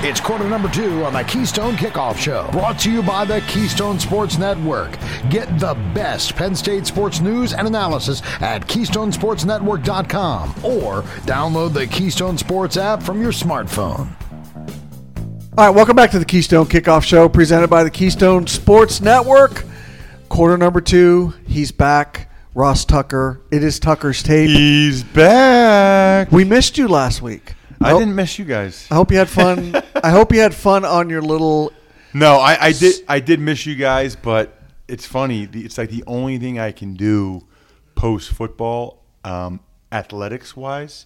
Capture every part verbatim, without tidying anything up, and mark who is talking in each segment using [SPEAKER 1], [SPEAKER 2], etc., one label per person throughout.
[SPEAKER 1] It's quarter number two on the Keystone Kickoff Show, brought to you by the Keystone Sports Network. Get the best Penn State sports news and analysis at keystone sports network dot com or download the Keystone Sports app from your smartphone.
[SPEAKER 2] All right, welcome back to the Keystone Kickoff Show, presented by the Keystone Sports Network. Quarter number two, he's back. Ross Tucker. It is Tucker's tape.
[SPEAKER 3] He's back.
[SPEAKER 2] We missed you last week.
[SPEAKER 3] I,
[SPEAKER 2] I hope,
[SPEAKER 3] didn't miss you guys.
[SPEAKER 2] I hope you had fun. I hope you had fun on your little.
[SPEAKER 3] No, I, I did. I did miss you guys, but it's funny. The, it's like the only thing I can do post football, um, athletics wise,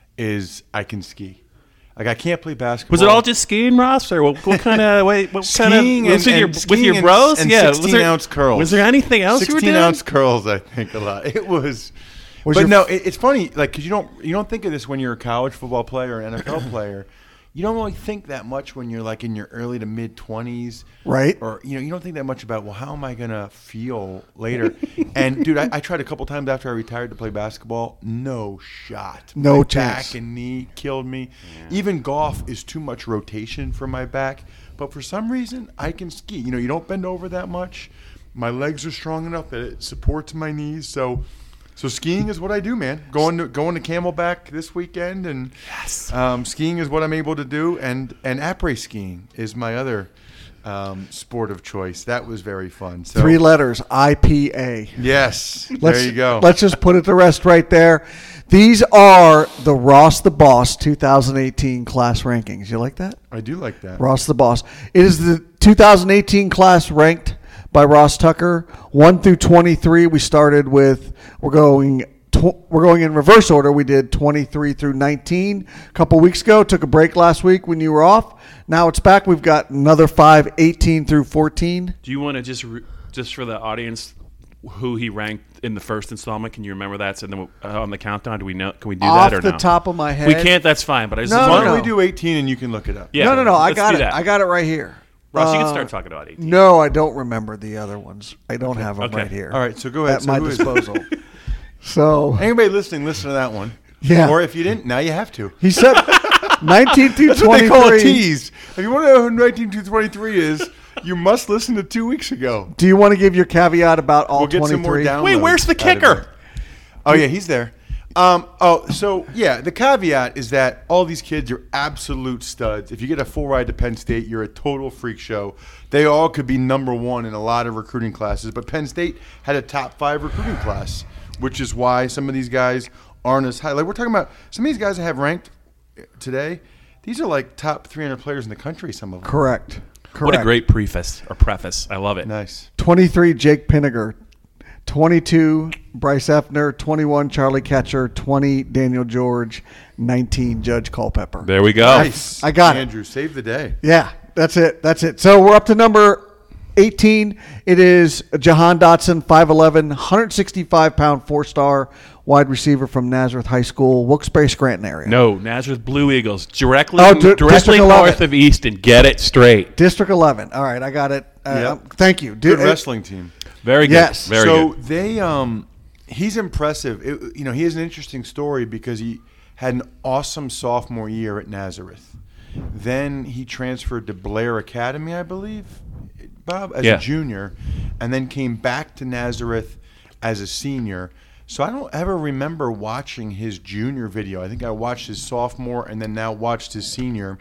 [SPEAKER 3] is I can ski. Like, I can't play basketball.
[SPEAKER 4] Was it all just skiing, Ross, or what, what kind of wait? What kind of
[SPEAKER 3] Skiing
[SPEAKER 4] was
[SPEAKER 3] and-
[SPEAKER 4] it your,
[SPEAKER 3] and
[SPEAKER 4] with your
[SPEAKER 3] skiing
[SPEAKER 4] bros?
[SPEAKER 3] and
[SPEAKER 4] yeah, was
[SPEAKER 3] sixteen
[SPEAKER 4] there,
[SPEAKER 3] ounce curls.
[SPEAKER 4] Was there anything else you were
[SPEAKER 3] sixteen
[SPEAKER 4] doing?
[SPEAKER 3] ounce curls, I think a lot. It was,
[SPEAKER 2] Was
[SPEAKER 3] but
[SPEAKER 2] your-
[SPEAKER 3] no, it, it's funny, like, because you don't you don't think of this when you're a college football player or an N F L player. You don't really think that much when you're like in your early to mid twenties,
[SPEAKER 2] Right.
[SPEAKER 3] Or you know, you don't think that much about, well, how am I gonna feel later? And dude, I, I tried a couple times after I retired to play basketball. No shot.
[SPEAKER 2] No
[SPEAKER 3] my
[SPEAKER 2] chance.
[SPEAKER 3] Back and knee killed me. Even golf is too much rotation for my back. But for some reason, I can ski. You know, you don't bend over that much. My legs are strong enough that it supports my knees. So. So skiing is what I do, man. Going to going to Camelback this weekend, and
[SPEAKER 4] Yes.
[SPEAKER 3] um, skiing is what I'm able to do, and and après skiing is my other um, sport of choice. That was very fun. So,
[SPEAKER 2] Three letters, I P A.
[SPEAKER 3] Yes,
[SPEAKER 2] Let's,
[SPEAKER 3] there you go.
[SPEAKER 2] Let's just put it to rest right there. These are the Ross the Boss two thousand eighteen class rankings. You like that?
[SPEAKER 3] I do like that.
[SPEAKER 2] Ross the Boss. It is the two thousand eighteen class ranked by Ross Tucker, one through twenty-three. We started with, we're going tw- we're going in reverse order. We did twenty-three through nineteen a couple weeks ago. Took a break last week when you were off. Now it's back. We've got another five, eighteen through fourteen.
[SPEAKER 4] Do you want to just re- just for the audience who he ranked in the first installment? Can you remember that? So then uh, on the countdown, do we know? Can we do
[SPEAKER 2] Off
[SPEAKER 4] that or
[SPEAKER 2] the
[SPEAKER 4] no?
[SPEAKER 2] top of my head.
[SPEAKER 4] We can't. That's fine. But I just
[SPEAKER 2] No,
[SPEAKER 3] Why
[SPEAKER 4] wanted-
[SPEAKER 3] don't
[SPEAKER 2] no.
[SPEAKER 3] we do eighteen and you can look it up?
[SPEAKER 4] Yeah.
[SPEAKER 2] No, no, no. I
[SPEAKER 4] let's
[SPEAKER 2] got
[SPEAKER 4] do
[SPEAKER 2] it.
[SPEAKER 4] that.
[SPEAKER 2] I got it right here.
[SPEAKER 4] Ross, you can
[SPEAKER 2] Uh,
[SPEAKER 4] start talking about eighteen.
[SPEAKER 2] No, I don't remember the other ones. I don't have them
[SPEAKER 4] Okay.
[SPEAKER 2] right here.
[SPEAKER 3] All right, so go ahead.
[SPEAKER 2] At
[SPEAKER 3] So
[SPEAKER 2] my
[SPEAKER 3] who is-
[SPEAKER 2] disposal. So
[SPEAKER 3] Anybody listening, listen to that one.
[SPEAKER 2] Yeah.
[SPEAKER 3] Or if you didn't, now you have to.
[SPEAKER 2] he said nineteen through
[SPEAKER 3] That's what they call a
[SPEAKER 2] twenty-three.
[SPEAKER 3] tease. If you want to know who nineteen to twenty-three is, you must listen to two weeks ago.
[SPEAKER 2] Do you want to give your caveat about all
[SPEAKER 3] We'll get some more
[SPEAKER 2] twenty-three?
[SPEAKER 3] down.
[SPEAKER 4] Wait, where's the
[SPEAKER 3] out of
[SPEAKER 4] kicker?
[SPEAKER 3] it. Oh yeah, he's there. Um, oh, so yeah, the caveat is that all these kids are absolute studs. If you get a full ride to Penn State, you're a total freak show. They all could be number one in a lot of recruiting classes, but Penn State had a top five recruiting class, which is why some of these guys aren't as high. Like we're talking about some of these guys I have ranked today. These are like top three hundred players in the country. Some of them.
[SPEAKER 2] Correct. Correct.
[SPEAKER 4] What a great preface or preface. I love it.
[SPEAKER 3] Nice.
[SPEAKER 2] twenty-three, Jake Pinniger. twenty-two, Bryce Effner. twenty-one, Charlie Ketcher. twenty, Daniel George. nineteen, Judge Culpepper.
[SPEAKER 4] There we go.
[SPEAKER 3] Nice.
[SPEAKER 2] I got it.
[SPEAKER 3] Andrew, save the day.
[SPEAKER 2] Yeah, that's it. That's it. So we're up to number eighteen. It is Jahan Dotson, five eleven, one hundred sixty-five pound, four-star wide receiver from Nazareth High School, Wilkes-Barre, Scranton area.
[SPEAKER 4] No, Nazareth Blue Eagles directly
[SPEAKER 2] Oh, di-
[SPEAKER 4] directly
[SPEAKER 2] District eleven.
[SPEAKER 4] north of Easton. Get it straight.
[SPEAKER 2] District eleven. All right, I got it. Uh,
[SPEAKER 3] Yep.
[SPEAKER 2] Thank you.
[SPEAKER 3] Good
[SPEAKER 2] Did-
[SPEAKER 3] wrestling team.
[SPEAKER 4] Very good.
[SPEAKER 2] Yes.
[SPEAKER 4] Very
[SPEAKER 3] so
[SPEAKER 4] good.
[SPEAKER 3] they, um, he's impressive. It, you know, he has an interesting story because he had an awesome sophomore year at Nazareth. Then he transferred to Blair Academy, I believe, Bob, as
[SPEAKER 4] Yeah.
[SPEAKER 3] a junior, and then came back to Nazareth as a senior. So I don't ever remember watching his junior video. I think I watched his sophomore and then now watched his senior.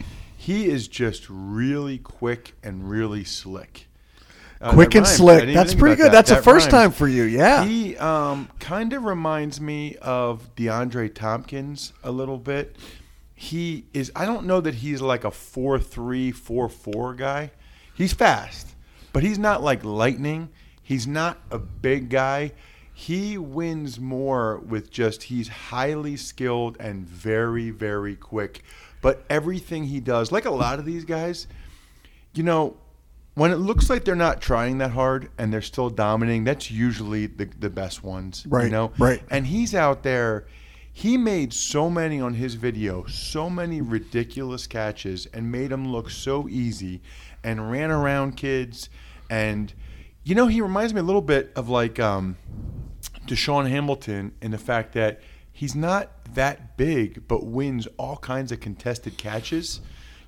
[SPEAKER 3] He is just really quick and really slick. Uh,
[SPEAKER 2] Quick
[SPEAKER 3] that
[SPEAKER 2] and
[SPEAKER 3] rhymes. I
[SPEAKER 2] slick.
[SPEAKER 3] didn't even
[SPEAKER 2] That's
[SPEAKER 3] think
[SPEAKER 2] pretty
[SPEAKER 3] about
[SPEAKER 2] good.
[SPEAKER 3] that.
[SPEAKER 2] That's a
[SPEAKER 3] That
[SPEAKER 2] first
[SPEAKER 3] rhymes.
[SPEAKER 2] time for you. Yeah.
[SPEAKER 3] He um, kind of reminds me of DeAndre Tompkins a little bit. He is, I don't know that he's like a four three, four four guy. He's fast, but he's not like lightning. He's not a big guy. He wins more with just he's highly skilled and very, very quick. But everything he does, like a lot of these guys, you know, when it looks like they're not trying that hard and they're still dominating, that's usually the, the best ones.
[SPEAKER 2] Right,
[SPEAKER 3] You know?
[SPEAKER 2] right.
[SPEAKER 3] And he's out there. He made so many on his video, so many ridiculous catches and made them look so easy and ran around kids. And, you know, he reminds me a little bit of like um, Deshaun Hamilton in the fact that he's not that big but wins all kinds of contested catches.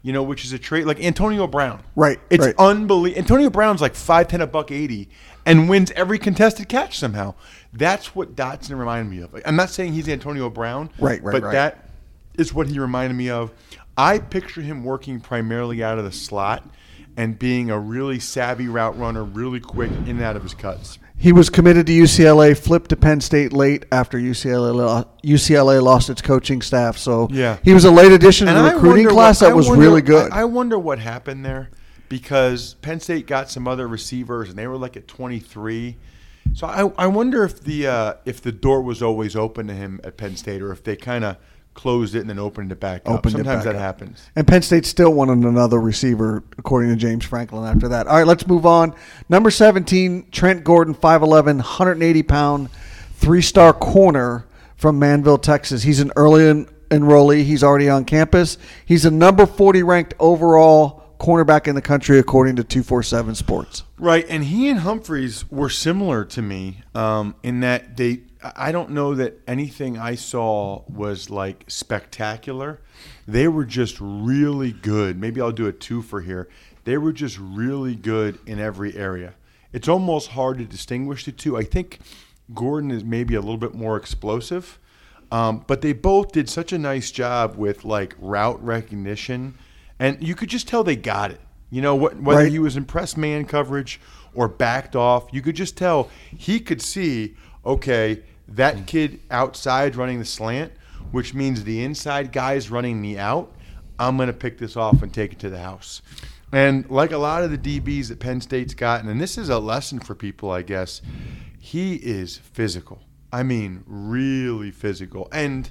[SPEAKER 3] you know, which is a trade like Antonio Brown.
[SPEAKER 2] Right,
[SPEAKER 3] It's
[SPEAKER 2] right.
[SPEAKER 3] unbelievable. Antonio Brown's like five ten, a buck eighty, and wins every contested catch somehow. That's what Dotson reminded me of. Like, I'm not saying he's Antonio Brown,
[SPEAKER 2] Right, right,
[SPEAKER 3] but
[SPEAKER 2] right.
[SPEAKER 3] that is what he reminded me of. I picture him working primarily out of the slot and being a really savvy route runner, really quick in and out of his cuts.
[SPEAKER 2] He was committed to U C L A, flipped to Penn State late after U C L A lo- U C L A lost its coaching staff. So
[SPEAKER 3] Yeah.
[SPEAKER 2] he was a late addition to
[SPEAKER 3] And
[SPEAKER 2] the
[SPEAKER 3] I
[SPEAKER 2] recruiting
[SPEAKER 3] wonder
[SPEAKER 2] class
[SPEAKER 3] what-
[SPEAKER 2] that
[SPEAKER 3] I
[SPEAKER 2] was
[SPEAKER 3] wonder-
[SPEAKER 2] really good.
[SPEAKER 3] I, I wonder what happened there because Penn State got some other receivers and they were like at twenty-three. So I, I wonder if the uh, if the door was always open to him at Penn State or if they kind of closed it and then opened it back up.
[SPEAKER 2] Opened it
[SPEAKER 3] Sometimes
[SPEAKER 2] back
[SPEAKER 3] that
[SPEAKER 2] up.
[SPEAKER 3] happens.
[SPEAKER 2] And Penn State still wanted another receiver, according to James Franklin, after that. All right, let's move on. Number seventeen, Trent Gordon, five eleven, one hundred eighty pound, three-star corner from Manville, Texas. He's an early en- enrollee. He's already on campus. He's a number forty ranked overall cornerback in the country, according to two forty-seven Sports.
[SPEAKER 3] Right, and he and Humphreys were similar to me um, in that they. I don't know that anything I saw was like spectacular. They were just really good. Maybe I'll do a two for here. They were just really good in every area. It's almost hard to distinguish the two. I think Gordon is maybe a little bit more explosive, um, but they both did such a nice job with like route recognition, and you could just tell they got it. You know, what, whether
[SPEAKER 2] Right.
[SPEAKER 3] he was in press man coverage or backed off, you could just tell he could see, okay, that kid outside running the slant, which means the inside guy is running the out. I'm going to pick this off and take it to the house. And like a lot of the D Bs that Penn State's gotten, and this is a lesson for people, I guess, he is physical. I mean, really physical. And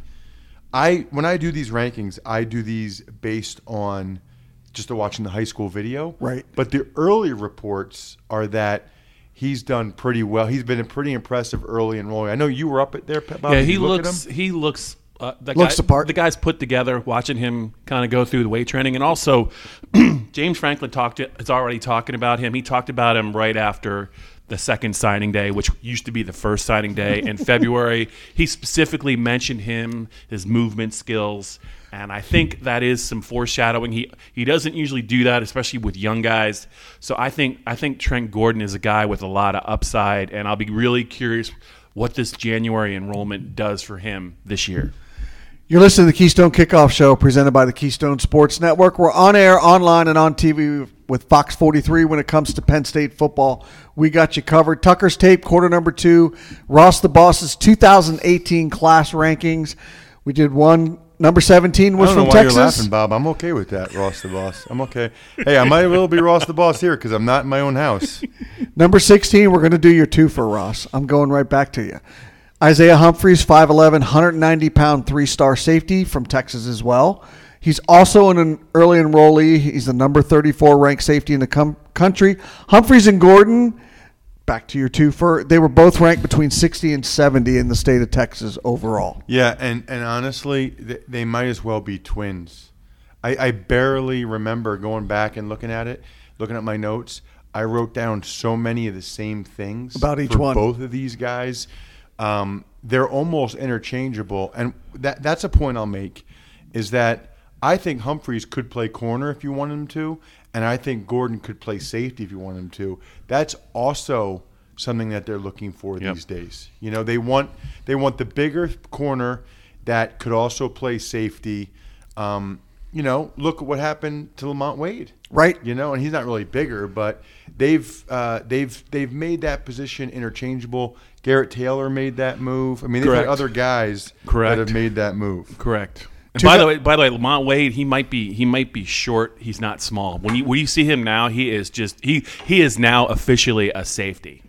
[SPEAKER 3] I, when I do these rankings, I do these based on just watching the high school video.
[SPEAKER 2] Right.
[SPEAKER 3] But the early reports are that he's done pretty well. He's been a pretty impressive early enrollee. I know you were up at there, Bob.
[SPEAKER 4] Yeah,
[SPEAKER 3] Did
[SPEAKER 4] he
[SPEAKER 3] you look at
[SPEAKER 4] looks.
[SPEAKER 3] him?
[SPEAKER 4] He looks. Uh, the
[SPEAKER 2] Looks
[SPEAKER 4] guy,
[SPEAKER 2] the part.
[SPEAKER 4] The guy's put together. Watching him kind of go through the weight training, and also James Franklin talked. Is already talking about him. He talked about him right after the second signing day, which used to be the first signing day in February. He specifically mentioned him, his movement skills, and I think that is some foreshadowing. He he doesn't usually do that, especially with young guys. So I think I think Trent Gordon is a guy with a lot of upside, and I'll be really curious what this January enrollment does for him this year.
[SPEAKER 2] You're listening to the Keystone Kickoff Show presented by the Keystone Sports Network. We're on air, online, and on T V with Fox forty-three when it comes to Penn State football. We got you covered. Tucker's Tape, quarter number two. Ross the Boss's two thousand eighteen class rankings. We did one. Number seventeen was
[SPEAKER 3] I don't
[SPEAKER 2] from
[SPEAKER 3] know why
[SPEAKER 2] Texas.
[SPEAKER 3] you're laughing, Bob. I'm okay with that, Ross the Boss. I'm okay. Hey, I might well be Ross the Boss here because I'm not in my own house.
[SPEAKER 2] Number sixteen, we're going to do your two for Ross. I'm going right back to you. Isaiah Humphreys, five eleven, one hundred ninety pound, three-star safety from Texas as well. He's also an early enrollee. He's the number thirty-four ranked safety in the com- country. Humphreys and Gordon, back to your two for, they were both ranked between sixty and seventy in the state of Texas overall.
[SPEAKER 3] Yeah, and, and honestly, they, they might as well be twins. I, I barely remember going back and looking at it, looking at my notes. I wrote down so many of the same things
[SPEAKER 2] About each
[SPEAKER 3] for
[SPEAKER 2] one.
[SPEAKER 3] both of these guys. Um, they're almost interchangeable, and that that's a point I'll make, is that I think Humphreys could play corner if you want him to, and I think Gordon could play safety if you want him to. That's also something that they're looking for
[SPEAKER 4] Yep.
[SPEAKER 3] these days. You know, they want they want the bigger corner that could also play safety. Um, you know, look at what happened to Lamont Wade.
[SPEAKER 2] Right.
[SPEAKER 3] You know, and he's not really bigger, but they've uh, they've they've made that position interchangeable. Garrett Taylor made that move. I mean, they've
[SPEAKER 4] Correct.
[SPEAKER 3] had other guys
[SPEAKER 4] Correct.
[SPEAKER 3] that have made that move.
[SPEAKER 4] Correct. And
[SPEAKER 2] Two
[SPEAKER 4] by the
[SPEAKER 2] gu-
[SPEAKER 4] way, by the way, Lamont Wade, he might be he might be short. He's not small. When you when you see him now, he is just he he is now officially a safety.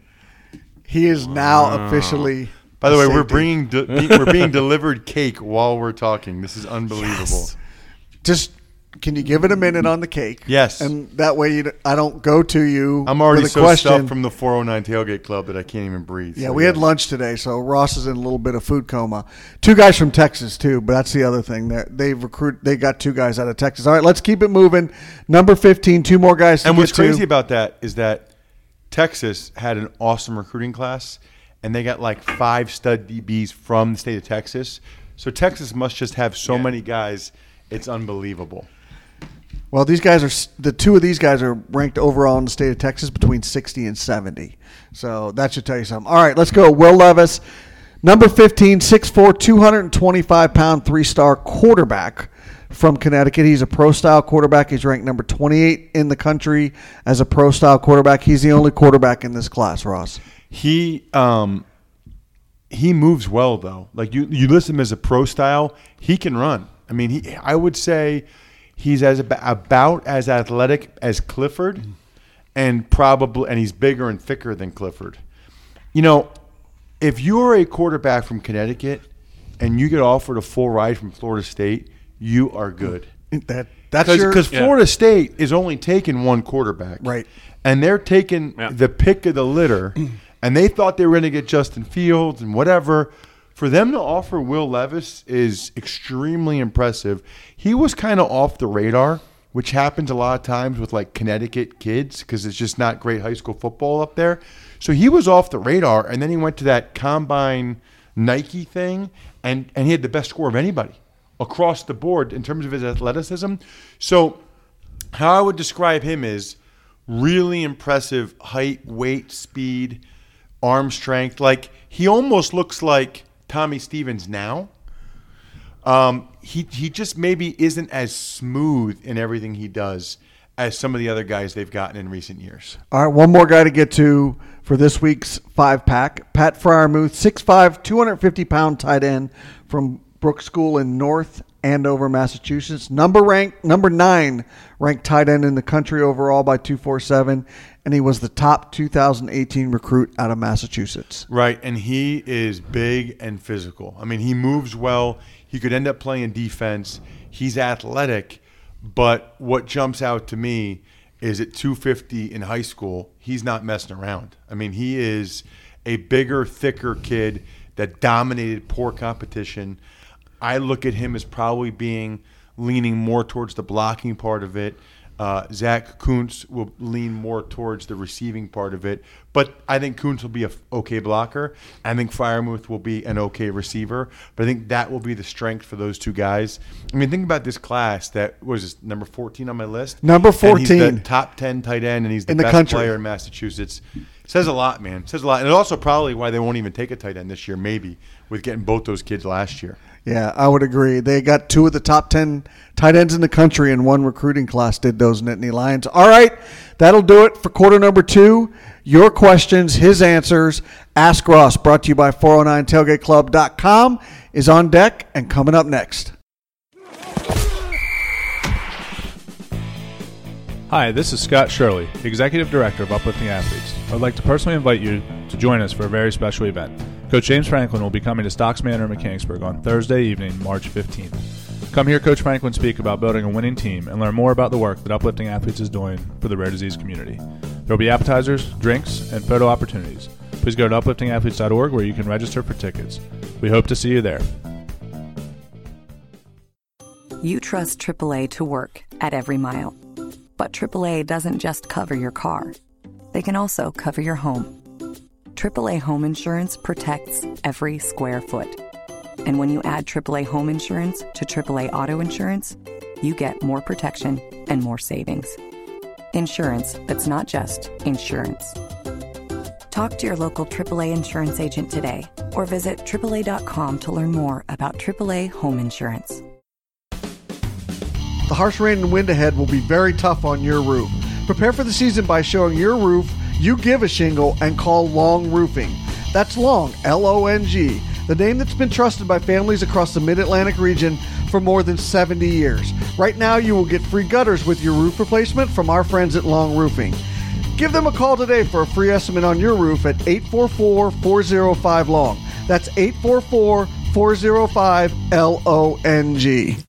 [SPEAKER 2] He is now officially.
[SPEAKER 3] By the
[SPEAKER 2] a
[SPEAKER 3] way, we're
[SPEAKER 2] safety.
[SPEAKER 3] bringing de- be- we're being delivered cake while we're talking. This is unbelievable.
[SPEAKER 4] Yes.
[SPEAKER 2] Just can you give it a minute on the cake?
[SPEAKER 3] Yes.
[SPEAKER 2] and that way you, I don't go to you.
[SPEAKER 3] I'm already
[SPEAKER 2] with a
[SPEAKER 3] so
[SPEAKER 2] question.
[SPEAKER 3] stuffed from the four oh nine Tailgate Club that I can't even breathe.
[SPEAKER 2] Yeah,
[SPEAKER 3] So,
[SPEAKER 2] we had lunch today, so Ross is in a little bit of food coma. Two guys from Texas too, but that's the other thing. They they recruit. They got two guys out of Texas. All right, let's keep it moving. Number fifteen, two more guys to
[SPEAKER 3] And
[SPEAKER 2] get
[SPEAKER 3] what's crazy
[SPEAKER 2] to.
[SPEAKER 3] about that is that Texas had an awesome recruiting class, and they got like five stud D Bs from the state of Texas. So Texas must just have so many guys. It's unbelievable.
[SPEAKER 2] Well, these guys are the two of these guys are ranked overall in the state of Texas between sixty and seventy. So that should tell you something. All right, let's go. Will Levis, number fifteen, six foot four, two hundred twenty-five pound, three-star quarterback from Connecticut. He's a pro-style quarterback. He's ranked number twenty-eight in the country as a pro-style quarterback. He's the only quarterback in this class, Ross.
[SPEAKER 3] He um, he moves well, though. Like, you, you list him as a pro-style, he can run. I mean, he I would say he's as about as athletic as Clifford, and probably and he's bigger and thicker than Clifford. You know, if you're a quarterback from Connecticut and you get offered a full ride from Florida State, you are good.
[SPEAKER 2] That that's
[SPEAKER 3] Cause,
[SPEAKER 2] your
[SPEAKER 3] because
[SPEAKER 4] yeah.
[SPEAKER 3] Florida State is only taking one quarterback,
[SPEAKER 2] Right.
[SPEAKER 3] And they're taking
[SPEAKER 4] Yeah.
[SPEAKER 3] the pick of the litter, and they thought they were going to get Justin Fields and whatever. For them to offer Will Levis is extremely impressive. He was kind of off the radar, which happens a lot of times with like Connecticut kids because it's just not great high school football up there. So he was off the radar, and then he went to that Combine Nike thing, and, and he had the best score of anybody across the board in terms of his athleticism. So how I would describe him is really impressive height, weight, speed, arm strength. Like, he almost looks like Tommy Stevens now. Um, he he just maybe isn't as smooth in everything he does as some of the other guys they've gotten in recent years.
[SPEAKER 2] All right, one more guy to get to for this week's five-pack. Pat Fryermuth, six five, two hundred fifty pound tight end from Brooks School in North Andover, Massachusetts. Number ranked, number nine ranked tight end in the country overall by two forty-seven, and he was the top two thousand eighteen recruit out of Massachusetts.
[SPEAKER 3] Right, and he is big and physical. I mean, he moves well. He could end up playing defense. He's athletic, but what jumps out to me is at two fifty in high school, he's not messing around. I mean, he is a bigger, thicker kid that dominated poor competition. I look at him as probably being leaning more towards the blocking part of it. Uh, Zach Kuntz will lean more towards the receiving part of it. But I think Kuntz will be an okay blocker. I think Fryermuth will be an okay receiver. But I think that will be the strength for those two guys. I mean, think about this class that was number fourteen on my list.
[SPEAKER 2] Number fourteen.
[SPEAKER 3] And he's the top ten tight end, and he's the,
[SPEAKER 2] in the
[SPEAKER 3] best
[SPEAKER 2] country.
[SPEAKER 3] player in Massachusetts. Says a lot, man. Says a lot. And it's also probably why they won't even take a tight end this year, maybe, with getting both those kids last year.
[SPEAKER 2] Yeah, I would agree. They got two of the top ten tight ends in the country in one recruiting class, did those Nittany Lions. All right, that'll do it for quarter number two. Your questions, his answers. Ask Ross, brought to you by four oh nine tailgate club dot com, is on deck and coming up next.
[SPEAKER 5] Hi, this is Scott Shirley, Executive Director of Uplifting Athletes. I would like to personally invite you to join us for a very special event. Coach James Franklin will be coming to Stocks Manor in Mechanicsburg on Thursday evening, March fifteenth. Come hear Coach Franklin speak about building a winning team and learn more about the work that Uplifting Athletes is doing for the rare disease community. There will be appetizers, drinks, and photo opportunities. Please go to uplifting athletes dot org where you can register for tickets. We hope to see you there.
[SPEAKER 6] You trust triple A to work at every mile. But triple A doesn't just cover your car. They can also cover your home. triple A Home Insurance protects every square foot. And when you add triple A Home Insurance to triple A Auto Insurance, you get more protection and more savings. Insurance that's not just insurance. Talk to your local triple A insurance agent today or visit triple A dot com to learn more about triple A Home Insurance.
[SPEAKER 2] The harsh rain and wind ahead will be very tough on your roof. Prepare for the season by showing your roof you give a shingle and call Long Roofing. That's Long, L O N G, the name that's been trusted by families across the Mid-Atlantic region for more than seventy years. Right now, you will get free gutters with your roof replacement from our friends at Long Roofing. Give them a call today for a free estimate on your roof at eight four four, four oh five, L O N G. That's eight four four, four oh five, L O N G.